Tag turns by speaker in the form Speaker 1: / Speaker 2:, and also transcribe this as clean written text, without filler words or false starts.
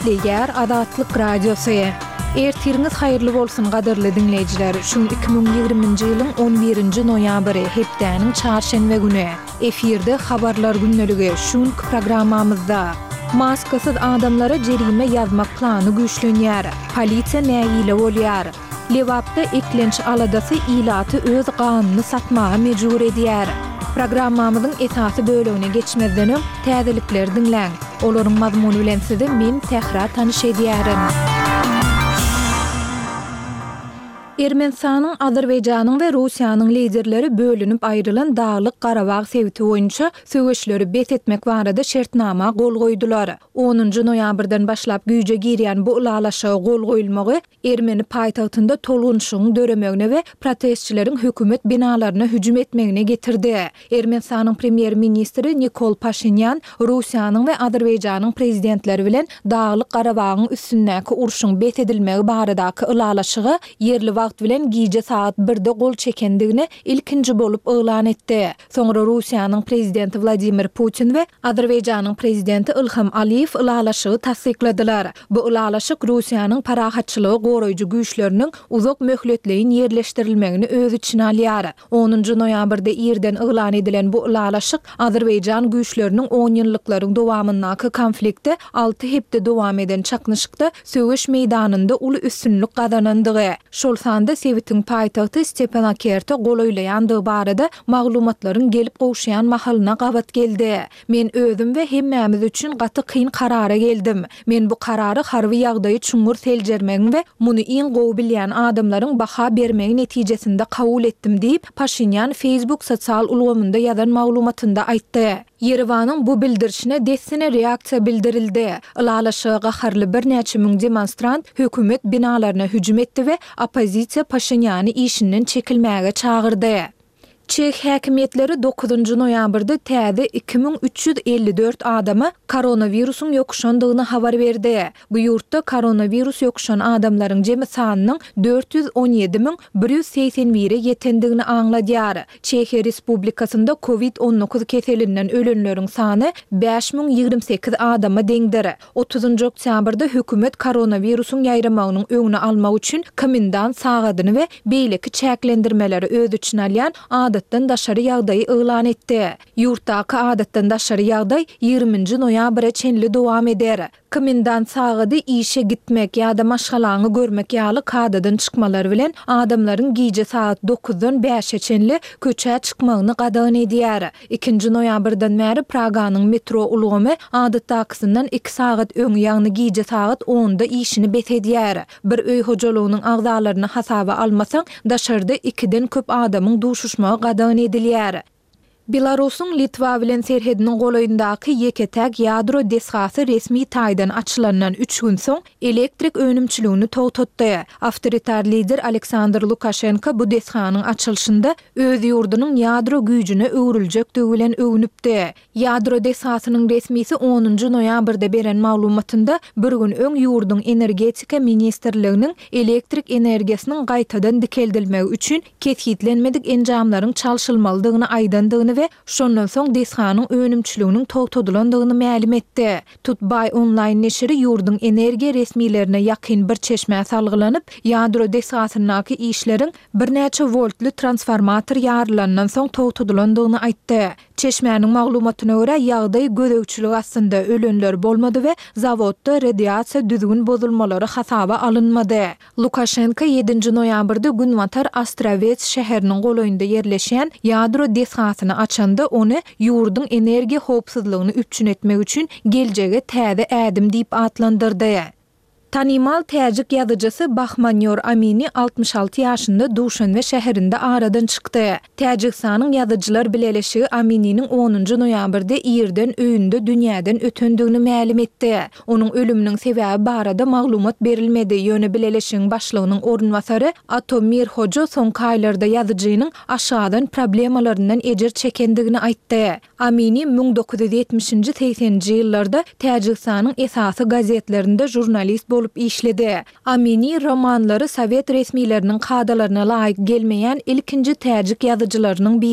Speaker 1: Ýer Adatlyk radiosu. Ertiriniz hayırlı bolsun gaderli dinleyijiler. Şu 2020-nji ýylyň 11-nji noýabry hepdäniň çarşembe güni. Efirde habarlar günneligi şun programmamyzda. Maskasyz adamlara jerime ýazmak plany güýçlenýär. Polisiýa näýile bolýar. Lewapda eklenç aladasy ilaty öz ganyny satmaga mejbur edýär. Programmamyzyň esasy bölügine geçmezden öň täzelikler dinleň. Olaryň mazmuny bilen sizi men tehrar tanyş edýärim. Ermenistanyň, Azerbaýjanyň we Russiýanyň liderleri bölünip aýrylan Daglyk Garabag sebiti boýunça söwüşleri betetmek barada şertnama gol goýdular. 10-njy noýabrdan başlap güýje girýän bu ulalaşyga gol goýulmagy Ermeni paýtagtynda tolgunçyň döremegine we protestçileriň hökümet binalaryna hüjüm etmegine getirdi. Ermenistanyň premier ministri Nikol Pashinyan Russiýanyň we Azerbaýjanyň prezidentleri bilen Daglyk Garabagyň üstündäki uruşyň betedilmegi baradaky ulalaşyga yerli wagt bilen gije saat 1-de gol çekendigini ilkinji bolup elan etdi. Soňra Russiýanyň prezidenti Vladimir Putin we Azerbaýjanyň prezidenti Ilham Aliýew ulalaşygy tasdikladylar. Bu ulalaşyk Russiýanyň parahatçylygy goraýjy güýçleriniň uzak möhletleýin yerleşdirilmegini öz içine alýar. 10-njy noýabrda ýerden elan edilen bu ulalaşyk Azerbaýjan güýçleriniň 10 ýyllyklaryň dowamyndaky konflikte 6 hepde dowam eden çaknyşykda söwüş meýdanynda uly üstünlük gazanandygy. Şol sanda sevitin paýtagty Stepanakerte golaýlandygy barada maglumatlaryň gelip gowşaýan mahalyna gabat geldi. Men özüm we hemmämiz üçin gaty kyn karara geldim. Men bu karary harby ýagdaýy çuňur seljermegiň we muny iň gowy bilýän adamlaryň baha bermegi netijesinde kabul etdim diýip Pashinyan Facebook sosial ulgamynda ýazan maglumatynda aýtdy. Yerewanyň bu bildirişine dessine reaksiýa bildirildi. Ulalaşyga gaharly bir näçe müň demonstrant hökümet binalaryna hüjüm etdi we opozisiýa Pashinyany işinden çekilmäge çağırdy. Çek häkimetleri 9-njy noýabrda täze 2354 adama koronawirusyň ýokuşandygyny habar berdi. Bu ýurtda koronavirus ýokuşan adamlaryň jemy sanynyň 417.181-e ýetendigini aňladýar. Çekiýa Respublikasynda COVID-19 keselinden ölenleriň sany 5028 adama deňdir. 30-njy oktýabrda hökümet koronawirusyň ýaýramagynyň öňüni almak üçin komendant sagadyny we beýleki çäklendirmeleri öz içine alýan adatdan daşary ýagdaýy elan etdi. Ýurtdaky adatdan daşary ýagdaý 20-nji noýabra çenli dowam eder. Komendant sagady işe gitmek ýa-da maşgalaňy görmek ýaly kadadan çykmalary bilen adamlaryň gije saat 9-dan 5-e çenli köçe çykmagyny gadagyn edýär. 2-nji noýabrdan bäri Praganyň metro ulgamy adatdakysyndan 2 saat öň ýagny gije saat 10-da işini betedýär. Bir öý hojalygynyň agzalaryny hasaba almasaň daşarda 2-den köp adamyň duşuşmagy gadagyn edilýär. Belarusyň Litwa bilen serhediniň golaýyndaky ýeketäk ýadro desgasy resmi taýdan açylandan 3 gün soň elektrik önümçiligini togtatdy. Awtoritar lider Aleksandr Lukashenko bu desganyň açylşynda öz ýurdunyň ýadro güýjüne öwriljekdigi bilen öwnüpdi. Ýadro desgasynyň resmisi 10-njy noýabrda beren maglumatynda bir gün öň ýurduň energetika ministrliginiň elektrik energiýasynyň gaýtadan dikeldilmegi üçin kesitlenmedik enjamlaryň çalşylmalydygyny aýdandygyny we şondan soň desganyň önümçiliginiň togtadylandygyny ma'lum etdi. Tutbay online neşri ýurduň energiýa resmilerine ýakyn bir çeşme salgylanyp, ýadro desgasynyňky işleriň bir näçe voltly transformator ýarlandan soň togtadylandygyny aýtdy. Çeşmäniň maglumatyna görä ýagdaý gödökçüligi aslynda ölenler bolmady we zawodda radiasiýa düzgün bozulmalary hasaba alınmady. Lukashenko 7-nji noýabrda Günwatar Astravets şäheriniň golaýynda ýerleşýän ýadro desgasyny açanda onu ýurduň energiýa howpsuzlygyny üpçün etmek üçin geljege täze ädim diýip atlandyrdy. Tanymal täjik ýazyjysy Bahmanyor Amini 66 ýaşynda Duşanbe şäherinde aradan çykdy. Täjiksanyň ýazyjylar bileleşigi Aminiň 10-njy noýabrda ýerden öýünde dünýäden ötendigini ma'lum etdi. Onuň ölüminiň sebäbi barada maglumat berilmedi. Ýöne bileleşigiň başlygynyň ornwasary Atomir Hoja soňky aýlarda ýazyjynyň aşadan problemalaryndan ejer çekendigini aýtdy. Amini 1970-nji 80-nji ýyllarda Täjiksanyň esasy gazetlerinde jurnalist bolup işledi. Amini romanlary Sowet resmileriniň kadalaryna laýyk gelmeýän ilkinji täjik ýazyjylarynyň